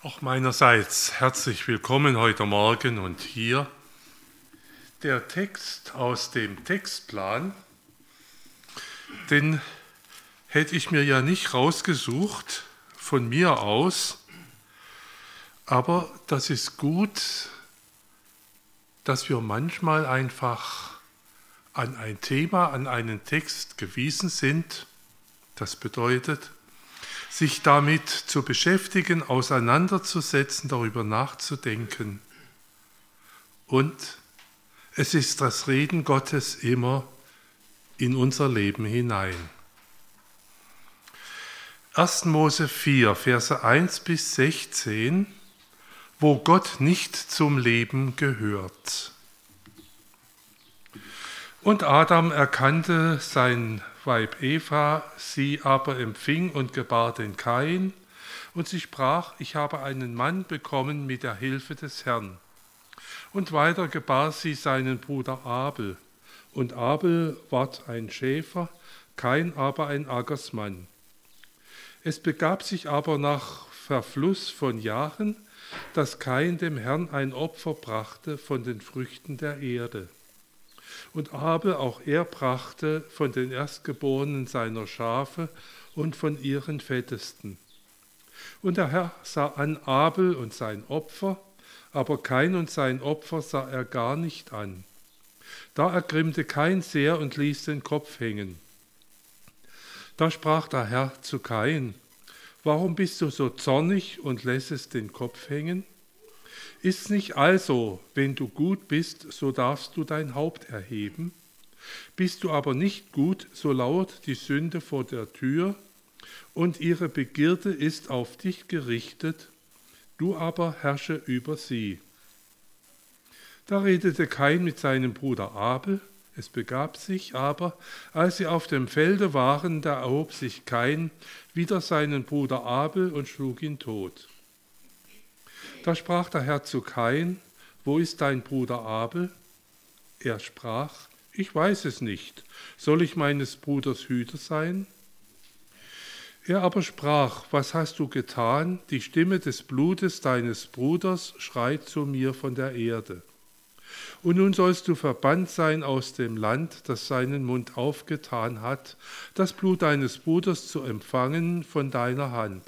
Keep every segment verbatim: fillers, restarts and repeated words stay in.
Auch meinerseits herzlich willkommen heute Morgen und hier. Der Text aus dem Textplan, den hätte ich mir ja nicht rausgesucht von mir aus, aber das ist gut, dass wir manchmal einfach an ein Thema, an einen Text gewiesen sind. Das bedeutet, sich damit zu beschäftigen, auseinanderzusetzen, darüber nachzudenken. Und es ist das Reden Gottes immer in unser Leben hinein. erster Mose vier, Verse eins bis sechzehn, wo Gott nicht zum Leben gehört. Und Adam erkannte sein Weib Eva, sie aber empfing und gebar den Kain, und sie sprach, ich habe einen Mann bekommen mit der Hilfe des Herrn. Und weiter gebar sie seinen Bruder Abel, und Abel ward ein Schäfer, Kain aber ein Ackersmann. Es begab sich aber nach Verfluss von Jahren, dass Kain dem Herrn ein Opfer brachte von den Früchten der Erde. Und Abel, auch er brachte von den Erstgeborenen seiner Schafe und von ihren Fettesten. Und der Herr sah an Abel und sein Opfer, aber Kain und sein Opfer sah er gar nicht an. Da ergrimmte Kain sehr und ließ den Kopf hängen. Da sprach der Herr zu Kain, warum bist du so zornig und lässest den Kopf hängen? Ist's nicht also, wenn du gut bist, so darfst du dein Haupt erheben? Bist du aber nicht gut, so lauert die Sünde vor der Tür, und ihre Begierde ist auf dich gerichtet, du aber herrsche über sie. Da redete Kain mit seinem Bruder Abel, es begab sich aber, als sie auf dem Felde waren, da erhob sich Kain wider seinen Bruder Abel und schlug ihn tot. Da sprach der Herr zu Kain, wo ist dein Bruder Abel? Er sprach, ich weiß es nicht, soll ich meines Bruders Hüter sein? Er aber sprach, was hast du getan? Die Stimme des Blutes deines Bruders schreit zu mir von der Erde. Und nun sollst du verbannt sein aus dem Land, das seinen Mund aufgetan hat, das Blut deines Bruders zu empfangen von deiner Hand.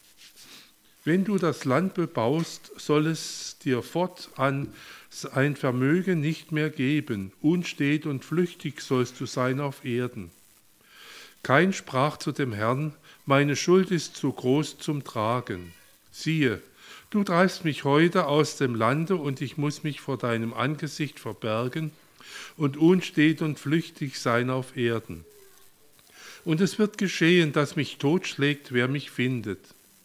Wenn du das Land bebaust, soll es dir fortan ein Vermögen nicht mehr geben, unstet und flüchtig sollst du sein auf Erden. Kain sprach zu dem Herrn, meine Schuld ist zu groß zum Tragen. Siehe, du treibst mich heute aus dem Lande und ich muss mich vor deinem Angesicht verbergen und unstet und flüchtig sein auf Erden. Und es wird geschehen, dass mich totschlägt, wer mich findet.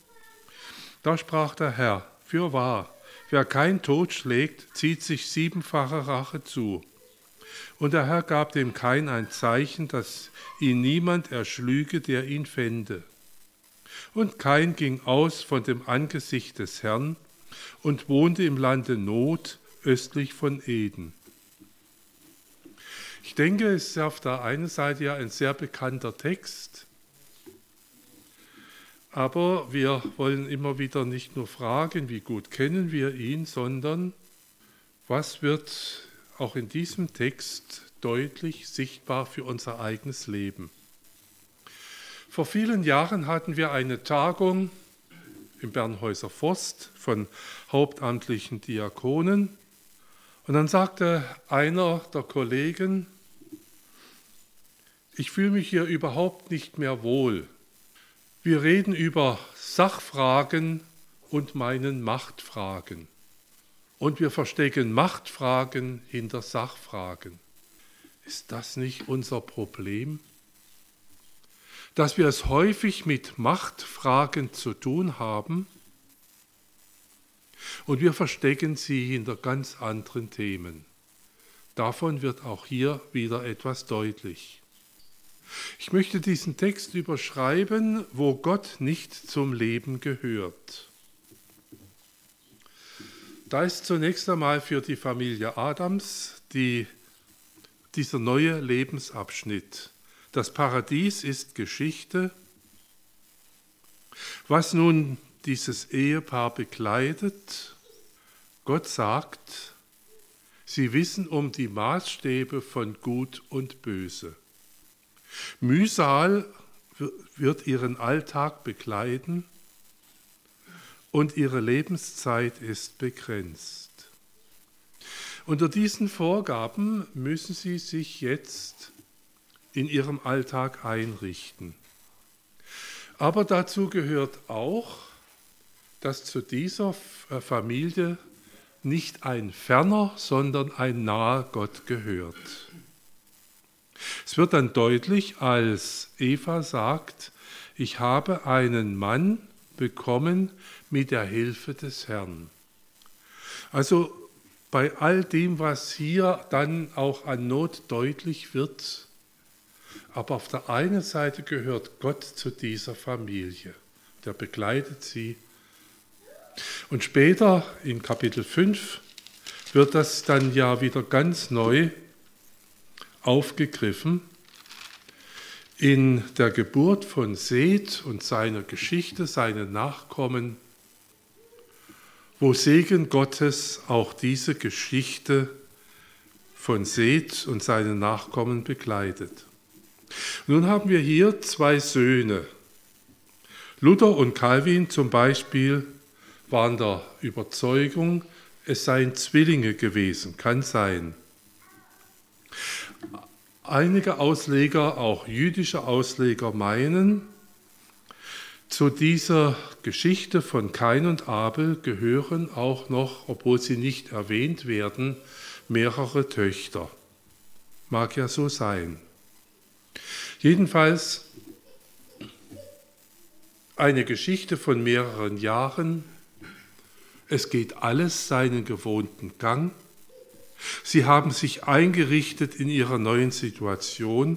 Da sprach der Herr, fürwahr, wer kein Tod schlägt, zieht sich siebenfache Rache zu. Und der Herr gab dem Kain ein Zeichen, dass ihn niemand erschlüge, der ihn fände. Und Kain ging aus von dem Angesicht des Herrn und wohnte im Lande Not, östlich von Eden. Ich denke, es ist auf der einen Seite ja ein sehr bekannter Text, aber wir wollen immer wieder nicht nur fragen, wie gut kennen wir ihn, sondern was wird auch in diesem Text deutlich sichtbar für unser eigenes Leben. Vor vielen Jahren hatten wir eine Tagung im Bernhäuser Forst von hauptamtlichen Diakonen und dann sagte einer der Kollegen, ich fühle mich hier überhaupt nicht mehr wohl. Wir reden über Sachfragen und meinen Machtfragen. Und wir verstecken Machtfragen hinter Sachfragen. Ist das nicht unser Problem? Dass wir es häufig mit Machtfragen zu tun haben und wir verstecken sie hinter ganz anderen Themen. Davon wird auch hier wieder etwas deutlich. Ich möchte diesen Text überschreiben, wo Gott nicht zum Leben gehört. Da ist zunächst einmal für die Familie Adams die, dieser neue Lebensabschnitt. Das Paradies ist Geschichte. Was nun dieses Ehepaar begleitet. Gott sagt, sie wissen um die Maßstäbe von Gut und Böse. Mühsal wird ihren Alltag begleiten und ihre Lebenszeit ist begrenzt. Unter diesen Vorgaben müssen sie sich jetzt in ihrem Alltag einrichten. Aber dazu gehört auch, dass zu dieser Familie nicht ein ferner, sondern ein naher Gott gehört. Es wird dann deutlich, als Eva sagt, ich habe einen Mann bekommen mit der Hilfe des Herrn. Also bei all dem, was hier dann auch an Not deutlich wird, aber auf der einen Seite gehört Gott zu dieser Familie. Der begleitet sie. Und später in Kapitel fünf wird das dann ja wieder ganz neu aufgegriffen in der Geburt von Seth und seiner Geschichte, seinen Nachkommen, wo Segen Gottes auch diese Geschichte von Seth und seinen Nachkommen begleitet. Nun haben wir hier zwei Söhne. Luther und Calvin zum Beispiel waren der Überzeugung, es seien Zwillinge gewesen, kann sein. Einige Ausleger, auch jüdische Ausleger, meinen, zu dieser Geschichte von Kain und Abel gehören auch noch, obwohl sie nicht erwähnt werden, mehrere Töchter. Mag ja so sein. Jedenfalls eine Geschichte von mehreren Jahren. Es geht alles seinen gewohnten Gang. Sie haben sich eingerichtet in ihrer neuen Situation.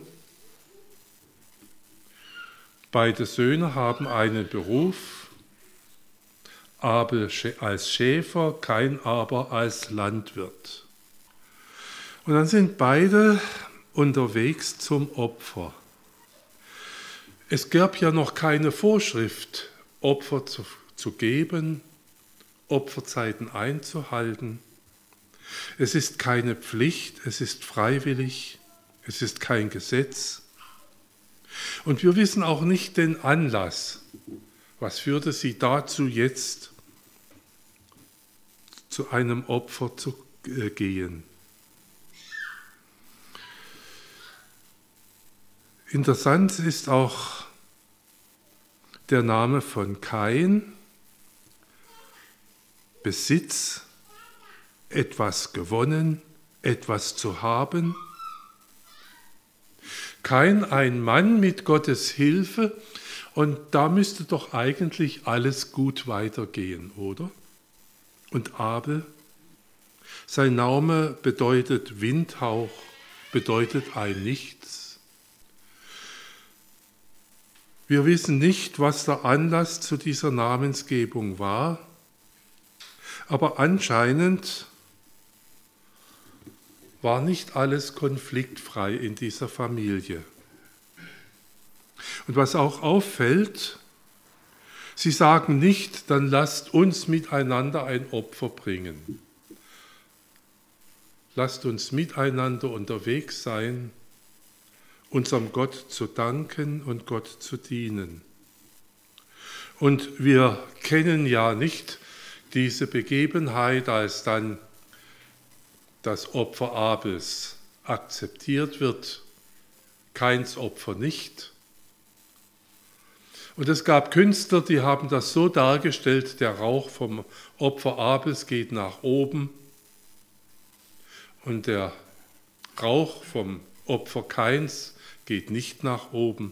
Beide Söhne haben einen Beruf, Abel als Schäfer, Kain aber als Landwirt. Und dann sind beide unterwegs zum Opfer. Es gab ja noch keine Vorschrift, Opfer zu, zu geben, Opferzeiten einzuhalten. Es ist keine Pflicht, es ist freiwillig, es ist kein Gesetz. Und wir wissen auch nicht den Anlass. Was führte sie dazu, jetzt zu einem Opfer zu äh, gehen? Interessant ist auch der Name von Kain, Besitz, etwas gewonnen, etwas zu haben. Kain, ein Mann mit Gottes Hilfe, und da müsste doch eigentlich alles gut weitergehen, oder? Und Abel, sein Name bedeutet Windhauch, bedeutet ein Nichts. Wir wissen nicht, was der Anlass zu dieser Namensgebung war, aber anscheinend war nicht alles konfliktfrei in dieser Familie. Und was auch auffällt, sie sagen nicht, dann lasst uns miteinander ein Opfer bringen. Lasst uns miteinander unterwegs sein, unserem Gott zu danken und Gott zu dienen. Und wir kennen ja nicht diese Begebenheit, als dann das Opfer Abels akzeptiert wird, Kains Opfer nicht. Und es gab Künstler, die haben das so dargestellt, der Rauch vom Opfer Abels geht nach oben und der Rauch vom Opfer Kains geht nicht nach oben.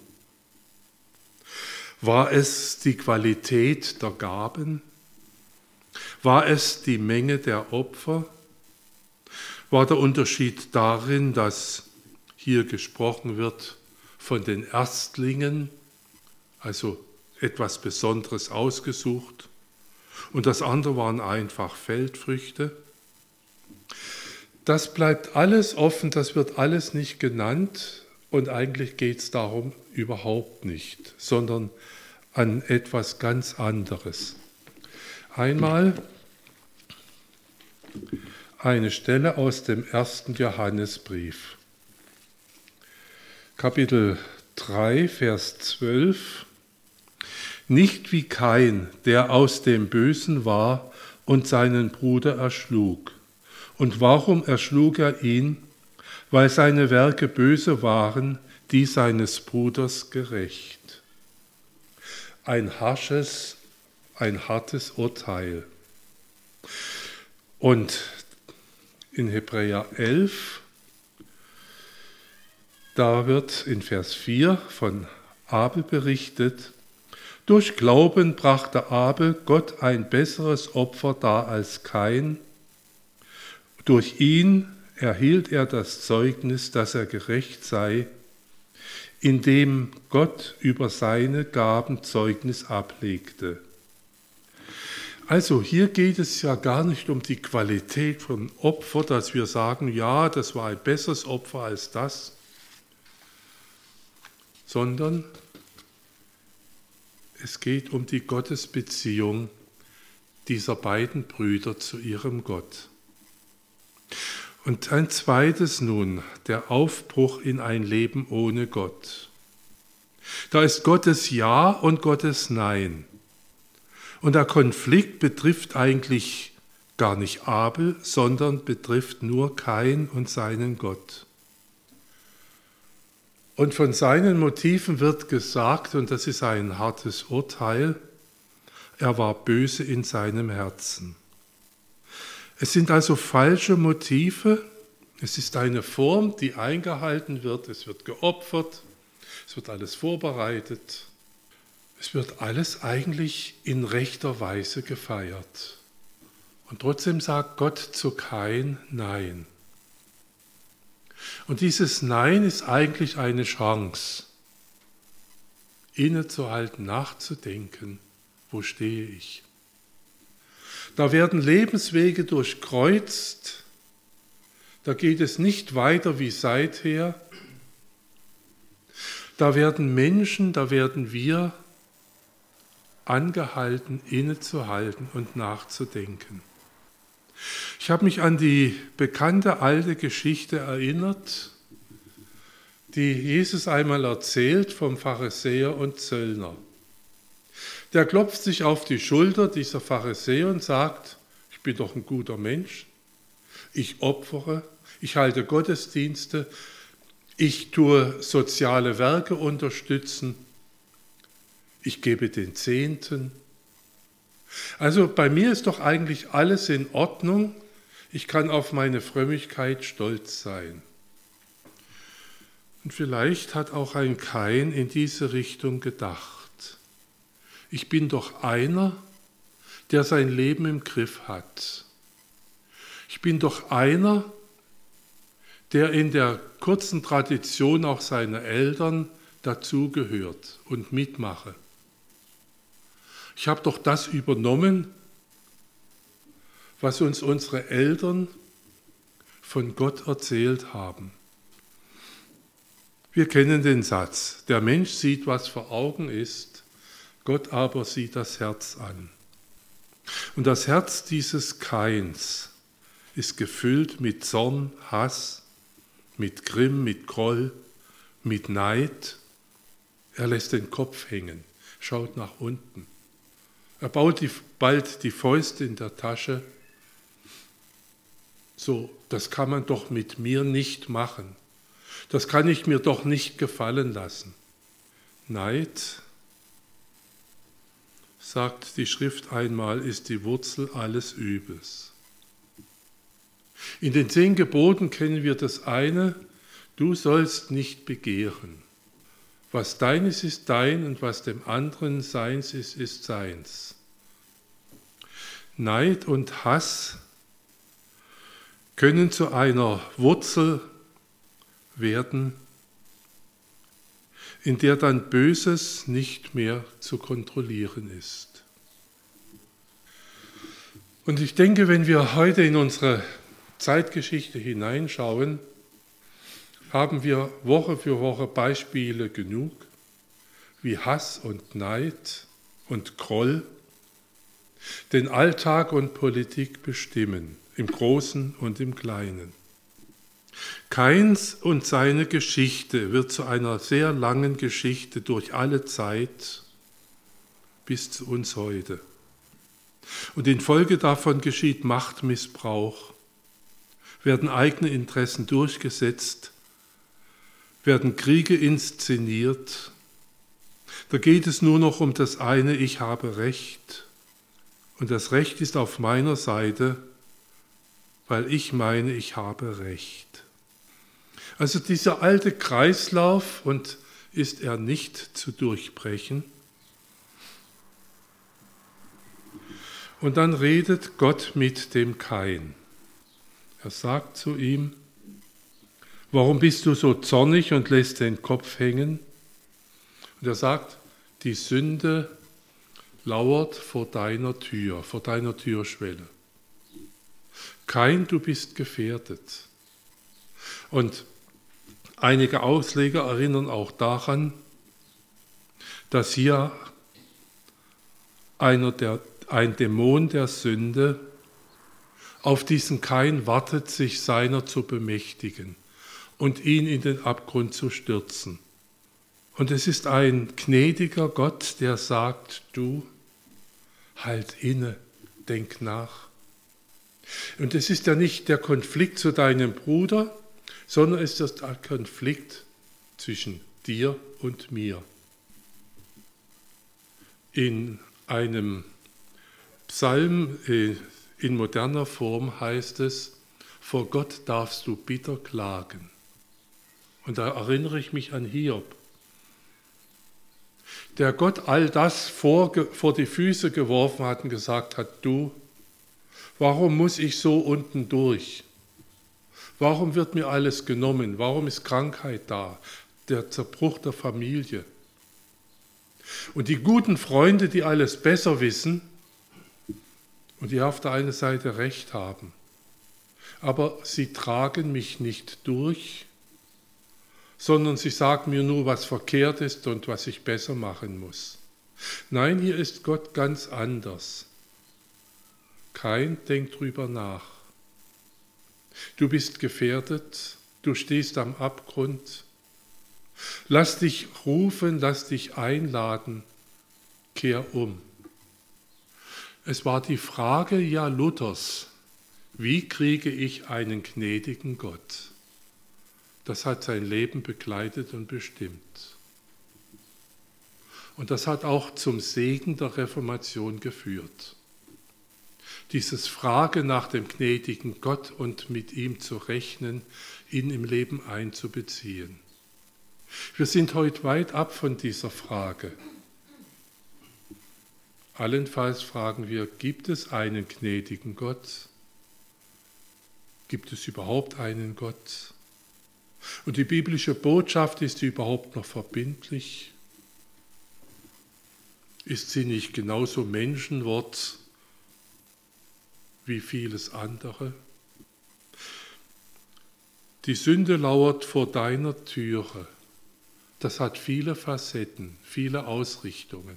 War es die Qualität der Gaben? War es die Menge der Opfer? War der Unterschied darin, dass hier gesprochen wird von den Erstlingen, also etwas Besonderes ausgesucht, und das andere waren einfach Feldfrüchte? Das bleibt alles offen, das wird alles nicht genannt, und eigentlich geht es darum überhaupt nicht, sondern an etwas ganz anderes. Einmal eine Stelle aus dem ersten Johannesbrief, Kapitel drei, Vers zwölf. Nicht wie Kain, der aus dem Bösen war und seinen Bruder erschlug. Und warum erschlug er ihn? Weil seine Werke böse waren, die seines Bruders gerecht. Ein harsches, ein hartes Urteil. Und in Hebräer elf, da wird in Vers vier von Abel berichtet: Durch Glauben brachte Abel Gott ein besseres Opfer dar als Kain. Durch ihn erhielt er das Zeugnis, dass er gerecht sei, indem Gott über seine Gaben Zeugnis ablegte. Also hier geht es ja gar nicht um die Qualität von Opfer, dass wir sagen, ja, das war ein besseres Opfer als das, sondern es geht um die Gottesbeziehung dieser beiden Brüder zu ihrem Gott. Und ein zweites nun, der Aufbruch in ein Leben ohne Gott. Da ist Gottes Ja und Gottes Nein. Und der Konflikt betrifft eigentlich gar nicht Abel, sondern betrifft nur Kain und seinen Gott. Und von seinen Motiven wird gesagt, und das ist ein hartes Urteil, er war böse in seinem Herzen. Es sind also falsche Motive, es ist eine Form, die eingehalten wird, es wird geopfert, es wird alles vorbereitet, es wird alles eigentlich in rechter Weise gefeiert. Und trotzdem sagt Gott zu Kain Nein. Und dieses Nein ist eigentlich eine Chance, innezuhalten, nachzudenken, wo stehe ich? Da werden Lebenswege durchkreuzt, da geht es nicht weiter wie seither. Da werden Menschen, da werden wir angehalten, innezuhalten und nachzudenken. Ich habe mich an die bekannte alte Geschichte erinnert, die Jesus einmal erzählt vom Pharisäer und Zöllner. Der klopft sich auf die Schulter, dieser Pharisäer, und sagt, ich bin doch ein guter Mensch, ich opfere, ich halte Gottesdienste, ich tue soziale Werke unterstützen, ich gebe den Zehnten. Also bei mir ist doch eigentlich alles in Ordnung, ich kann auf meine Frömmigkeit stolz sein. Und vielleicht hat auch ein Kain in diese Richtung gedacht. Ich bin doch einer, der sein Leben im Griff hat. Ich bin doch einer, der in der kurzen Tradition auch seiner Eltern dazugehört und mitmache. Ich habe doch das übernommen, was uns unsere Eltern von Gott erzählt haben. Wir kennen den Satz, der Mensch sieht, was vor Augen ist, Gott aber sieht das Herz an. Und das Herz dieses Kains ist gefüllt mit Zorn, Hass, mit Grimm, mit Groll, mit Neid. Er lässt den Kopf hängen, schaut nach unten. Er baut die, bald die Fäuste in der Tasche. So, das kann man doch mit mir nicht machen. Das kann ich mir doch nicht gefallen lassen. Neid, sagt die Schrift einmal, ist die Wurzel alles Übels. In den zehn Geboten kennen wir das eine, du sollst nicht begehren. Was deines ist dein und was dem anderen seins ist, ist seins. Neid und Hass können zu einer Wurzel werden, in der dann Böses nicht mehr zu kontrollieren ist. Und ich denke, wenn wir heute in unsere Zeitgeschichte hineinschauen, haben wir Woche für Woche Beispiele genug, wie Hass und Neid und Groll, den Alltag und Politik bestimmen, im Großen und im Kleinen. Kains und seine Geschichte wird zu einer sehr langen Geschichte durch alle Zeit bis zu uns heute. Und infolge davon geschieht Machtmissbrauch, werden eigene Interessen durchgesetzt, werden Kriege inszeniert. Da geht es nur noch um das eine, ich habe Recht. Und das Recht ist auf meiner Seite, weil ich meine, ich habe Recht. Also dieser alte Kreislauf, und ist er nicht zu durchbrechen. Und dann redet Gott mit dem Kain. Er sagt zu ihm, warum bist du so zornig und lässt den Kopf hängen? Und er sagt, die Sünde lauert vor deiner Tür, vor deiner Türschwelle. Kain, du bist gefährdet. Und einige Ausleger erinnern auch daran, dass hier einer der, ein Dämon der Sünde auf diesen Kain wartet, sich seiner zu bemächtigen und ihn in den Abgrund zu stürzen. Und es ist ein gnädiger Gott, der sagt, du, halt inne, denk nach. Und es ist ja nicht der Konflikt zu deinem Bruder, sondern es ist der Konflikt zwischen dir und mir. In einem Psalm in moderner Form heißt es, vor Gott darfst du bitter klagen. Und da erinnere ich mich an Hiob, der Gott all das vor, vor die Füße geworfen hat und gesagt hat, du, warum muss ich so unten durch? Warum wird mir alles genommen? Warum ist Krankheit da? Der Zerbruch der Familie. Und die guten Freunde, die alles besser wissen und die auf der einen Seite Recht haben, aber sie tragen mich nicht durch, sondern sie sagen mir nur, was verkehrt ist und was ich besser machen muss. Nein, hier ist Gott ganz anders. Kein denkt drüber nach. Du bist gefährdet, du stehst am Abgrund. Lass dich rufen, lass dich einladen, kehr um. Es war die Frage ja Luthers, wie kriege ich einen gnädigen Gott? Das hat sein Leben begleitet und bestimmt. Und das hat auch zum Segen der Reformation geführt. Dieses Frage nach dem gnädigen Gott und mit ihm zu rechnen, ihn im Leben einzubeziehen. Wir sind heute weit ab von dieser Frage. Allenfalls fragen wir, gibt es einen gnädigen Gott? Gibt es überhaupt einen Gott? Und die biblische Botschaft, ist die überhaupt noch verbindlich? Ist sie nicht genauso Menschenwort wie vieles andere? Die Sünde lauert vor deiner Türe. Das hat viele Facetten, viele Ausrichtungen.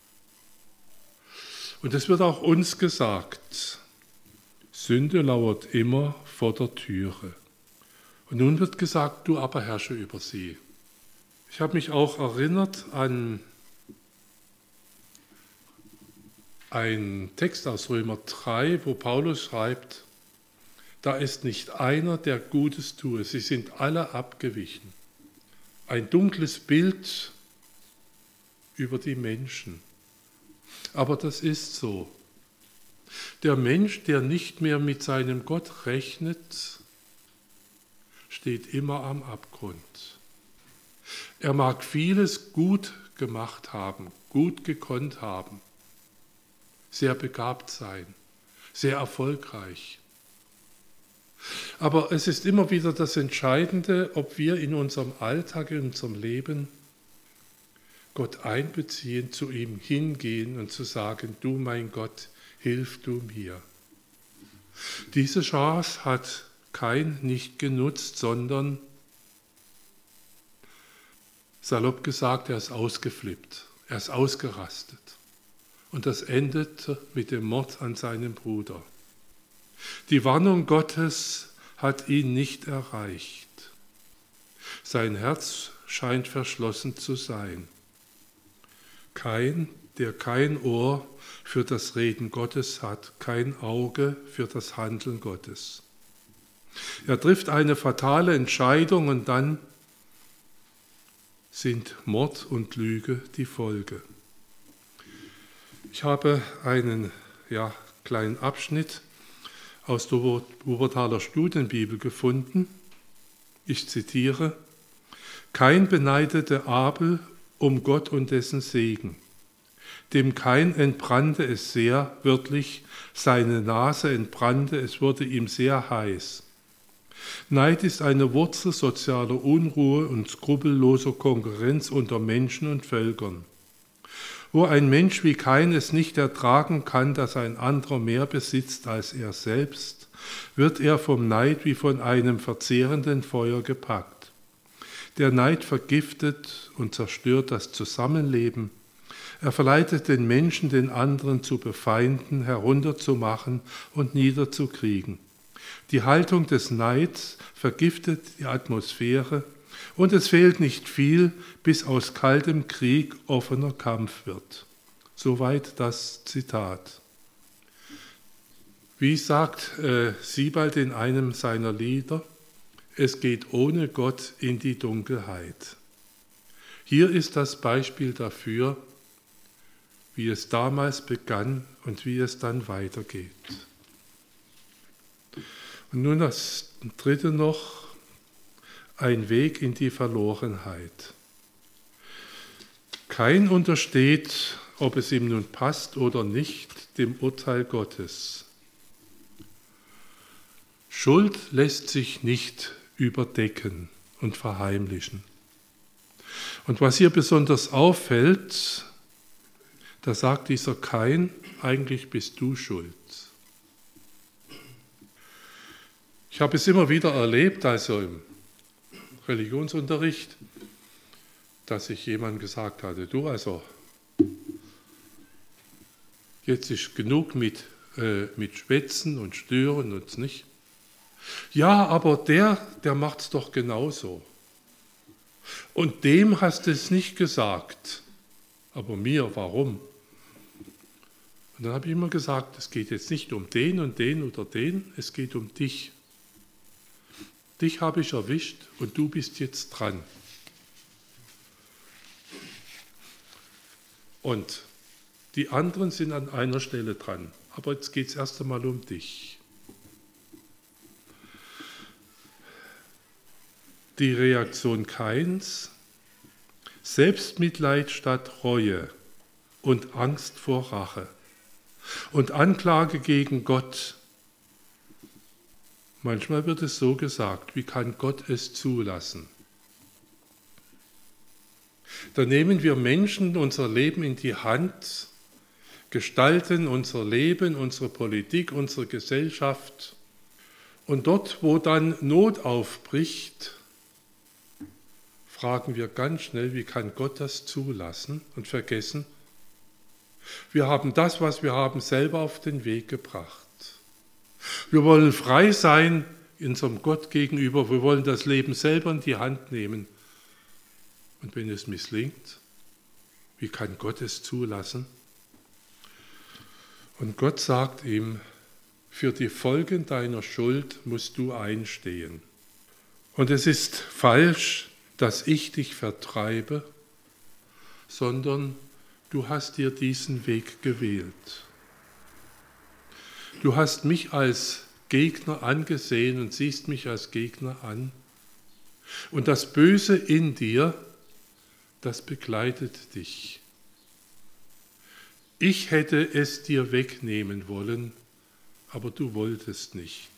Und es wird auch uns gesagt, Sünde lauert immer vor der Türe. Und nun wird gesagt, du aber herrsche über sie. Ich habe mich auch erinnert an einen Text aus Römer drei, wo Paulus schreibt, da ist nicht einer, der Gutes tue, sie sind alle abgewichen. Ein dunkles Bild über die Menschen. Aber das ist so. Der Mensch, der nicht mehr mit seinem Gott rechnet, steht immer am Abgrund. Er mag vieles gut gemacht haben, gut gekonnt haben, sehr begabt sein, sehr erfolgreich. Aber es ist immer wieder das Entscheidende, ob wir in unserem Alltag, in unserem Leben Gott einbeziehen, zu ihm hingehen und zu sagen, du mein Gott, hilf du mir. Diese Chance hat Kain nicht genutzt, sondern salopp gesagt, er ist ausgeflippt, er ist ausgerastet. Und das endet mit dem Mord an seinem Bruder. Die Warnung Gottes hat ihn nicht erreicht. Sein Herz scheint verschlossen zu sein. Kain, der kein Ohr für das Reden Gottes hat, kein Auge für das Handeln Gottes. Er trifft eine fatale Entscheidung und dann sind Mord und Lüge die Folge. Ich habe einen ja, kleinen Abschnitt aus der Wuppertaler Studienbibel gefunden. Ich zitiere: Kain beneidete Abel um Gott und dessen Segen. Dem Kain entbrannte es sehr, wörtlich, seine Nase entbrannte, es wurde ihm sehr heiß. Neid ist eine Wurzel sozialer Unruhe und skrupelloser Konkurrenz unter Menschen und Völkern. Wo ein Mensch wie Kain es nicht ertragen kann, dass ein anderer mehr besitzt als er selbst, wird er vom Neid wie von einem verzehrenden Feuer gepackt. Der Neid vergiftet und zerstört das Zusammenleben. Er verleitet den Menschen, den anderen zu befeinden, herunterzumachen und niederzukriegen. Die Haltung des Neids vergiftet die Atmosphäre und es fehlt nicht viel, bis aus kaltem Krieg offener Kampf wird. Soweit das Zitat. Wie sagt äh, Siebald in einem seiner Lieder, es geht ohne Gott in die Dunkelheit. Hier ist das Beispiel dafür, wie es damals begann und wie es dann weitergeht. Und nun das dritte noch, ein Weg in die Verlorenheit. Kain untersteht, ob es ihm nun passt oder nicht, dem Urteil Gottes. Schuld lässt sich nicht überdecken und verheimlichen. Und was hier besonders auffällt, da sagt dieser Kain, eigentlich bist du schuld. Ich habe es immer wieder erlebt, also im Religionsunterricht, dass ich jemandem gesagt hatte, du also, jetzt ist genug mit, äh, mit Schwätzen und Stören und nicht. Ja, aber der, der macht es doch genauso. Und dem hast du es nicht gesagt. Aber mir, warum? Und dann habe ich immer gesagt, es geht jetzt nicht um den und den oder den, es geht um dich. Dich habe ich erwischt und du bist jetzt dran. Und die anderen sind an einer Stelle dran. Aber jetzt geht es erst einmal um dich. Die Reaktion Kains: Selbstmitleid statt Reue und Angst vor Rache und Anklage gegen Gott. Manchmal wird es so gesagt, wie kann Gott es zulassen? Da nehmen wir Menschen unser Leben in die Hand, gestalten unser Leben, unsere Politik, unsere Gesellschaft. Und dort, wo dann Not aufbricht, fragen wir ganz schnell, wie kann Gott das zulassen und vergessen, wir haben das, was wir haben, selber auf den Weg gebracht. Wir wollen frei sein unserem Gott gegenüber, wir wollen das Leben selber in die Hand nehmen. Und wenn es misslingt, wie kann Gott es zulassen? Und Gott sagt ihm, für die Folgen deiner Schuld musst du einstehen. Und es ist falsch, dass ich dich vertreibe, sondern du hast dir diesen Weg gewählt. Du hast mich als Gegner angesehen und siehst mich als Gegner an. Und das Böse in dir, das begleitet dich. Ich hätte es dir wegnehmen wollen, aber du wolltest nicht.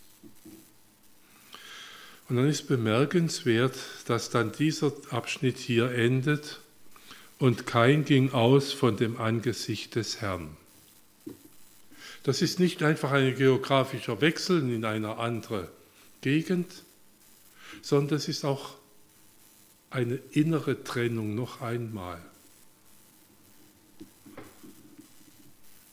Und dann ist bemerkenswert, dass dann dieser Abschnitt hier endet und Kain ging aus von dem Angesicht des Herrn. Das ist nicht einfach ein geografischer Wechsel in eine andere Gegend, sondern es ist auch eine innere Trennung noch einmal.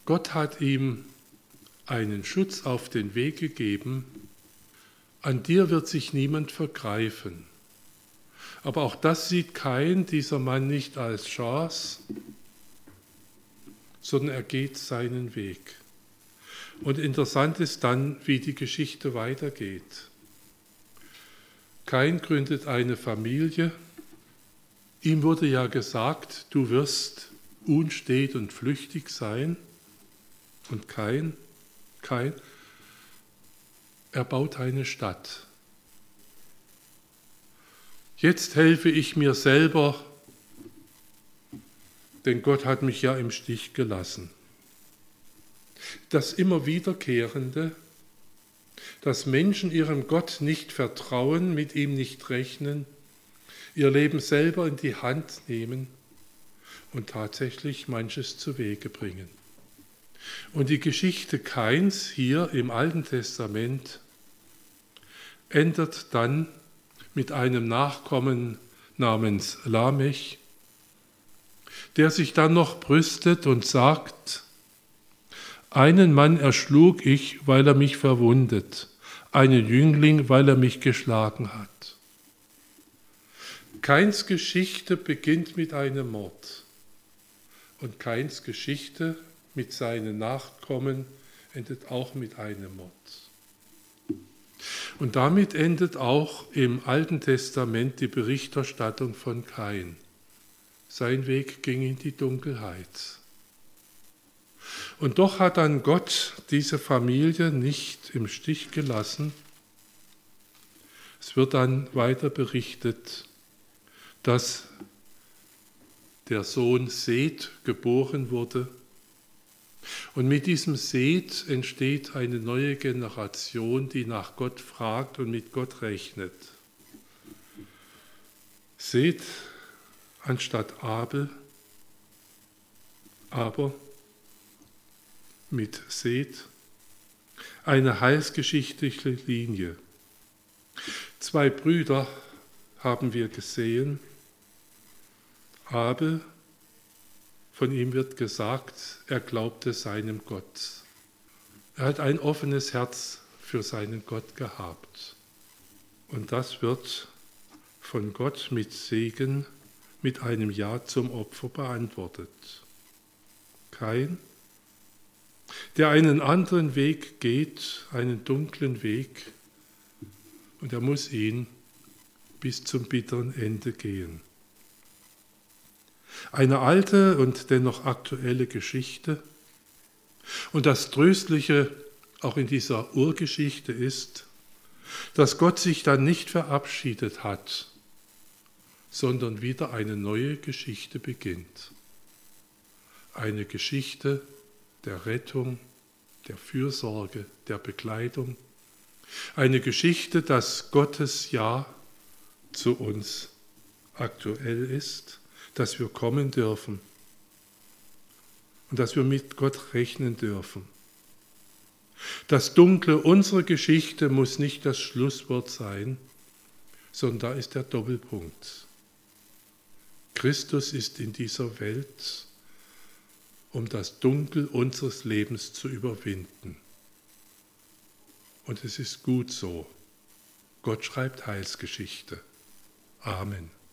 Gott hat ihm einen Schutz auf den Weg gegeben, an dir wird sich niemand vergreifen. Aber auch das sieht Kain, dieser Mann, nicht als Chance, sondern er geht seinen Weg. Und interessant ist dann, wie die Geschichte weitergeht. Kain gründet eine Familie. Ihm wurde ja gesagt, du wirst unstet und flüchtig sein. Und Kain, Kain, er baut eine Stadt. Jetzt helfe ich mir selber, denn Gott hat mich ja im Stich gelassen. Das immer Wiederkehrende, dass Menschen ihrem Gott nicht vertrauen, mit ihm nicht rechnen, ihr Leben selber in die Hand nehmen und tatsächlich manches zu Wege bringen. Und die Geschichte Kains hier im Alten Testament endet dann mit einem Nachkommen namens Lamech, der sich dann noch brüstet und sagt, einen Mann erschlug ich, weil er mich verwundet, einen Jüngling, weil er mich geschlagen hat. Kains Geschichte beginnt mit einem Mord und Kains Geschichte mit seinen Nachkommen endet auch mit einem Mord. Und damit endet auch im Alten Testament die Berichterstattung von Kain. Sein Weg ging in die Dunkelheit. Und doch hat dann Gott diese Familie nicht im Stich gelassen. Es wird dann weiter berichtet, dass der Sohn Seth geboren wurde. Und mit diesem Seth entsteht eine neue Generation, die nach Gott fragt und mit Gott rechnet. Seth anstatt Abel, aber mit Seth eine heilsgeschichtliche Linie. Zwei Brüder haben wir gesehen. Abel, von ihm wird gesagt, er glaubte seinem Gott. Er hat ein offenes Herz für seinen Gott gehabt. Und das wird von Gott mit Segen, mit einem Ja zum Opfer beantwortet. Kain, der einen anderen Weg geht, einen dunklen Weg, und er muss ihn bis zum bitteren Ende gehen. Eine alte und dennoch aktuelle Geschichte. Und das Tröstliche auch in dieser Urgeschichte ist, dass Gott sich dann nicht verabschiedet hat, sondern wieder eine neue Geschichte beginnt. Eine Geschichte der Rettung, der Fürsorge, der Begleitung. Eine Geschichte, dass Gottes Ja zu uns aktuell ist, dass wir kommen dürfen und dass wir mit Gott rechnen dürfen. Das Dunkle unserer Geschichte muss nicht das Schlusswort sein, sondern da ist der Doppelpunkt. Christus ist in dieser Welt, um das Dunkel unseres Lebens zu überwinden. Und es ist gut so. Gott schreibt Heilsgeschichte. Amen.